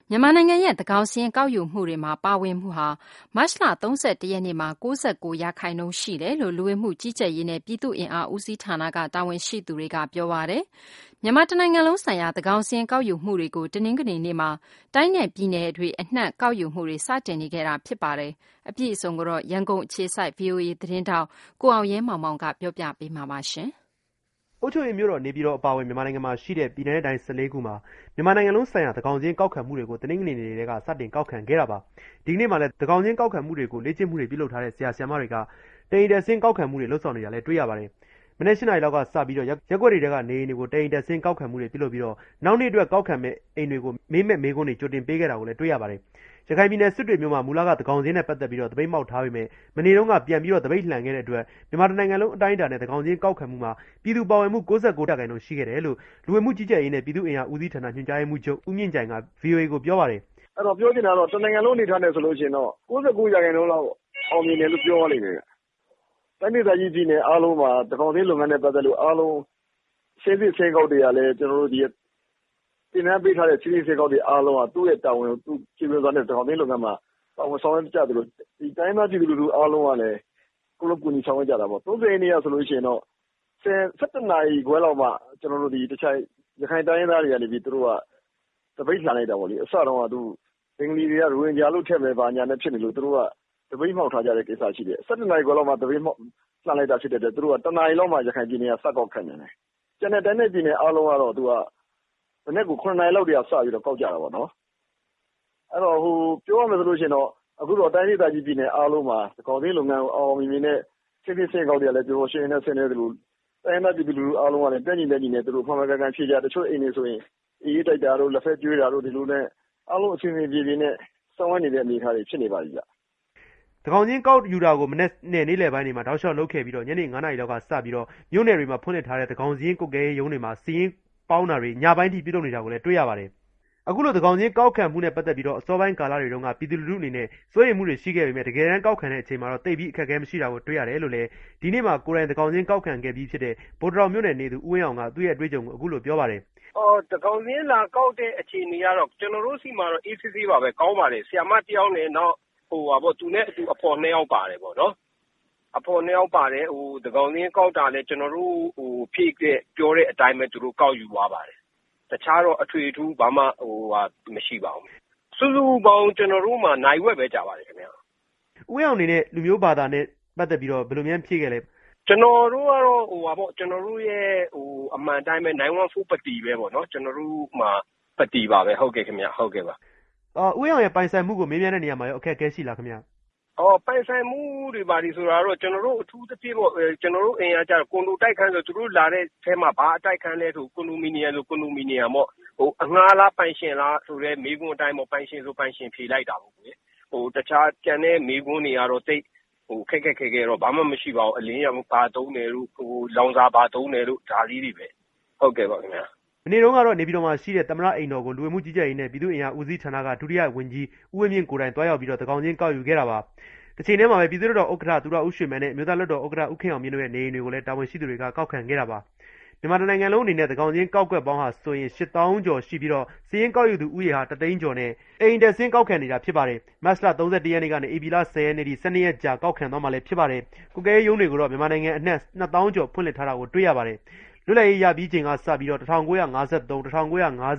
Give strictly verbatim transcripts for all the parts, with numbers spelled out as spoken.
မြန်မာနိုင်ငံရဲ့သန်းခေါင်စာရင်းကောက်ယူမှုတွေမှာပါဝင်မှုဟာမတ်လ၃၁ရက်နေ့မှာ၉၉ရာခိုင်နှုန်းရှိတယ်လို့လူဝင်မှုကြီးကြပ်ရေးနဲ့ပြည်သူ့အင်အားဦးစီးဌာနကတာဝန်ရှိသူတွေကပြောပါတယ်။မြန်မာတနိုင်ငံလုံးဆိုင်ရာသန်းခေါင်စာရင်းကောက်ယူမှုတွေကိုတနင်္ဂနွေနေ့မှာတိုင်းနယ်ပြည်နယ်တွေအနှံ့ကောက်ယူမှုတွေစတင်နေခဲ့တာဖြစ်ပါတယ်။အပြည့်အစုံကိုတော့ရန်ကုန်အခြေစိုက် ဗွီအိုအေသတင်းတောက်ကိုအောင်ရဲမောင်မောင်ကပြောပြပေးမှာပါရှင်။အုပ်ချုပ်ရေးမျိုးတော်နေပြည်တော်အပါအဝင်မြန်မာနိုင်ငံမှာရှိတဲ့ပြည်내တိုင်း၁၄ခုမှာမြန်မာနိုင်ငံလုံးဆိုင်ရာသန်းခေါင်စာရင်းကောက်ခံမှုတွေကိုတနင်္ဂနွေနေ့တွေကစတင်ကောက်ခံခဲ့တာပါဒီကနေ့မှာလည်းသန်းခေါင်စာရင်းကောက်ခံမှုတွေကိုလေ့ကျင့်မှုတွေပြုလုပ်ထားတဲ့ဆရာဆရာမတွေကတအိမ်တက်ဆင်းကောက်ခံမှုတွေလုပ်ဆောင်နေတာလည်းတွေ့ရပါတယ်မနေ့၈နာရီလောက်ကစပြီးတော့ရက်ွက်တွေကနေအိမ်တွေကိုတအိမ်တက်ဆင်းကောက်ခံမှုတွေပြုလုပ်ပြီးတော့နောက်နေ့အတွက်ကောက်ခံမဲ့အိမ်တွေကိုမေးမဲ့မေးခွန်းတွေကြိုတင်ပေးခဲ့တာကိုလည်းတွေ့ရပါတယ်ရခိုင်ပြည်နယ်စစ်တွေမြို့မှာမူလကသန်းခေါင်စာရင်းနဲ့ပတ်သက်ပြီးတော့တပိတ်မောက်ထားပေမဲ့မနေ့တုန်းကပြန်ပြီးတော့တပိတ်လှန်ခဲ့တဲ့အတွက်မြန်မာနိုင်ငံလုံးအတိုင်းအတာနဲ့သန်းခေါင်စာရင်းကောက်ခံမှုမှာပြည်သူပါဝင်မှု၉၉ရာခိုင်နှုန်းရှိခဲ့တယ်လို့လူဝင်မှုကြီးကြပ်ရေးနဲ့ပြည်သူ့အင်အားဦးစီးဌာနညွှန်ကြားရေးမှူးချုပ်ဦးမြင့်ကြိုင်က ဗွီအိုအေ ကိုပြောပါတယ်အဲ့တော့ပြောချင်တာတော့တနိုင်ငံလုံးအနေထားနဲ့ဆိုလို့ရှိရင်တော့၉၉ရာခိုင်နှုန်းလောက်အောင်မြင်တယ်လို့ပြောရလိမ့်မယ်တိုင်းဒေသကြီးပြည်နယ်အားလုံးမှာသန်းခေါင်စာရင်းလုပ်ငန်းနဲ့ပတ်သက်လို့အားလုံးရှင်းစစ်ဆင်းကောက်တွေကလည်းကျွန်တော်တို့ဒီတင်နန်းပေးထားတဲ့ရှင်းစစ်ဆင်းကောက်တွေအားလုံးကသူ့ရဲ့တာဝန်ကိုသူခြေပြစွာနဲ့သန်းခေါင်စာရင်းလုပ်ငန်းမှာပါဝင်ဆောင်ရွက်ကြတယ်လို့ဒီတိုင်းသားပြည်သူလူထုအားလုံးကလည်းကိုလိုကူညီဆောင်ရွက်ကြတာပေါ့၃၀ရက်နေ့ကဆိုလို့ရှိရင်တော့၁၇နာရီခွဲလောက်မှကျွန်တော်တို့ဒီတခြားရခိုင်တိုင်းသားတွေကနေပြီးသူတို့ကတပိတ်လှန်လိုက်တာပေါ့လေအစတော့ကသူဘင်္ဂလီတွေကရိုဟင်ဂျာလို့ထည့်မယ်ပါညာနဲ့ဖြစ်နေလို့သူတို့ကတပိတ်မှောက်ထားကြတဲ့ကိစ္စရှိတယ်၁၇နာရီခွဲလောက်မှတပိတ်မှောက်လှန်လိုက်တာဖြစ်တဲ့အတွက်သူတို့ကတနာရီလောက်မှရခိုင်ပြည်နယ်ကစကောက်ခံနေတယ်ကျန်တဲ့တိုင်းနယ်ပြည်နယ်အားလုံးကတော့သူကမနေ့က9နာရီလောက်တည်းကစပြီးတော့ကောက်ကြတာပေါ့နော်အဲ့တော့ဟိုပြောရမယ်ဆိုလို့ရှိရင်တော့အခုတော့တိုင်းဒေသကြီးပြည်နယ်အားလုံးမှာသန်းခေါင်စာရင်းလုပ်ငန်းကိုအောင်မြင်မြင်နဲ့စစ်စစ်စင်ကောက်တွေကလည်းပြောလို့ရှိရင်လည်းဆင်းနေတယ်လို့တိုင်းဒေသပြည်သူလူထုအားလုံးကလည်းတက်ညီတက်ညီနဲ့သူတို့ဖမ်းမကန်ကန်ဖြေကြတချို့အိမ်တွေဆိုရင်အေးတိုက်တာတို့လက်ဖက်ကျွေးတာတို့ဒီလိုနဲ့အားလုံးအစဉ်အပြေပြေနဲ့စောင်းဝဲနေတဲ့အနေအထားတွေဖြစ်နေပါပြီဗျသန်းခေါင်စာရင်းကောက်ယူတာကိုမနေ့နဲ့နေ့လယ်ပိုင်းတွေမှာတောက်လျှောက်လုပ်ခဲ့ပြီးတော့ညနေ9နာရီလောက်ကစပြီးတော့မြို့နယ်တွေမှာဖွင့်လှစ်ထားတဲ့သန်းခေါင်စာရင်းကုတ်ကဲရုံးတွေမှာစီးရင်ပေါင်းတာတွေညပိုင်းထိပြုလုပ်နေတာကိုလည်းတွေ့ရပါတယ်အခုလိုသန်းခေါင်စာရင်းကောက်ခံမှုနဲ့ပတ်သက်ပြီးတော့အစောပိုင်းကာလတွေတုန်းကပြည်သူလူထုအနေနဲ့စိုးရိမ်မှုတွေရှိခဲ့ပေမဲ့တကယ်တမ်းကောက်ခံတဲ့အချိန်မှာတော့တိတ်ပြီးအခက်အခဲမရှိတာကိုတွေ့ရတယ်လို့လည်းဒီနေ့မှာကိုယ်တိုင်သန်းခေါင်စာရင်းကောက်ခံခဲ့ပြီးဖြစ်တဲ့ဗိုလ်တော်မြို့နယ်နေသူဦးဝင်းအောင်ကသူ့ရဲ့အတွေ့အကြုံကိုအခုလိုပြောပါတယ်အော်သန်းခေါင်စာရင်းလာကောက်တဲ့အခြေအနေကတော့ကျွန်တော်တို့စီမှာတော့ A C C ပါပဲကောင်းပါတယ်ဆရာမတယောက်နဲ့နောက်ဟိုပါပေါ့သူနဲ့အတူအဖော်နှစ်ယောက်ပါတယ်ပေါ့နော်အဖော်နှစ်ယောက်ပါတယ်ဟိုသန်းခေါင်စာရင်းကောက်တာလဲကျွန်တော်တို့ဟိုဖြည့်တဲ့ပြောတဲ့အတိုင်းပဲသူတို့ကောက်ယူသွားပါတယ်တခြားတော့အထွေအထူးဘာမှဟိုဟာမရှိပါဘူးစုစုပေါင်းကျွန်တော်တို့မှာနိုင်ဝက်ပဲကြာပါတယ်ခင်ဗျာဦးအောင်အနေနဲ့လူမျိုးဘာသာနဲ့ပတ်သက်ပြီးတော့ဘယ်လိုများဖြည့်ခဲ့လဲကျွန်တော်တို့ကတော့ဟိုပါပေါ့ကျွန်တော်တို့ရဲ့ဟိုအမှန်တိုင်းပဲနင်းဝမ်ဖိုးပတီပဲပေါ့နော်ကျွန်တော်တို့မှာပတီပါပဲဟုတ်ကဲ့ခင်ဗျာဟုတ်ကဲ့ပါအော်ဦးအောင်ရဲ့ပိုင်ဆိုင်မှုကိုမေးမြန်းတဲ့နေရာမှာရောအခက်အခဲရှိလားခင်ဗျာအော်ပိုင်ဆိုင်မှုတွေပါဒီဆိုတာတော့ကျွန်တော်တို့အထူးသဖြင့်ပေါ့ကျွန်တော်တို့အင်အားကြကွန်ဒိုတိုက်ခန်းဆိုသူတို့လာတဲ့အဲမှာဘာအတိုက်ခန်းလဲဆိုကွန်ဒိုမီနီယမ်ဆိုကွန်ဒိုမီနီယမ်ပေါ့ဟိုအငှားလားပိုင်ရှင်လားဆိုတဲ့မိကွန်းအတိုင်းပေါ့ပိုင်ရှင်ဆိုပိုင်ရှင်ဖြေလိုက်တာပေါ့ကွယ်ဟိုတခြားကျန်တဲ့မိကွန်းတွေကတော့တိတ်ဟိုခက်ခက်ခဲခဲတော့ဘာမှမရှိပါဘူးအလင်းရောင်ဘာတုံးတယ်လို့ဟိုလောင်စာဘာတုံးတယ်လို့ဒါလေးတွေပဲဟုတ်ကဲ့ပါခင်ဗျာမနေ့တုန်းကတော့နေပြည်တော်မှာရှိတဲ့သမ္မတအိမ်တော်ကိုလူဝင်မှုကြီးကြပ်ရေးနဲ့ပြည်သူ့အင်အားဦးစီးဌာနကဒုတိယဝန်ကြီးဦးဝင်းမြင့်ကိုယ်တိုင်တွားရောက်ပြီးတော့သန်းခေါင်စာရင်းကောက်ယူခဲ့တာပါတစ်ချိန်တည်းမှာပဲပြည်သူ့လွှတ်တော်ဥက္ကဋ္ဌသူရဦးရွှေမန်းနဲ့မြို့သားလွှတ်တော်ဥက္ကဋ္ဌဦးခင်အောင်မြင့်တို့ရဲ့နေအိမ်တွေကိုလည်းတာဝန်ရှိသူတွေကကောက်ခံခဲ့တာပါမြန်မာနိုင်ငံလုံးအနေနဲ့သန်းခေါင်စာရင်းကောက်ကွက်ပေါင်းဟာဆိုရင်ရှစ်သောင်းကျော်ရှိပြီးတော့စာရင်းကောက်ယူသူဦးရေဟာတသိန်းကျော်နဲ့အိမ်တက်ဆင်းကောက်ခံနေတာဖြစ်ပါတယ်မတ်လ၃၁ရက်နေ့ကနေဧပြီလ၁၀ရက်နေ့ထိ၁၂ရက်ကြာကောက်ခံသွားမှာလည်းဖြစ်ပါတယ်ကုကဲရုံးတွေကိုတော့မြန်မာနိုင်ငံအနှံ့နှစ်သောင်းကျော်ဖွင့်လှစ်ထားတာကိုတွေ့ရပါတယ်လွတ်လပ်ရေးရပြီးချိန်ကစပြီးတော့၁၉၅၃ ၁၉၅၄ ၁၉၇၃နဲ့၁၉၈၃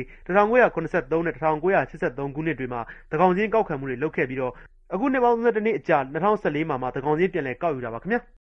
ခုနှစ်တွေမှာသန်းခေါင်စာရင်းကောက်ခံမှုတွေလုပ်ခဲ့ပြီးတော့အခုနှစ်ပေါင်း၃၁နှစ်အကြာ၂၀၁၄မှာမှသန်းခေါင်စာရင်းပြန်လည်ကောက်ယူတာပါခင်ဗျာ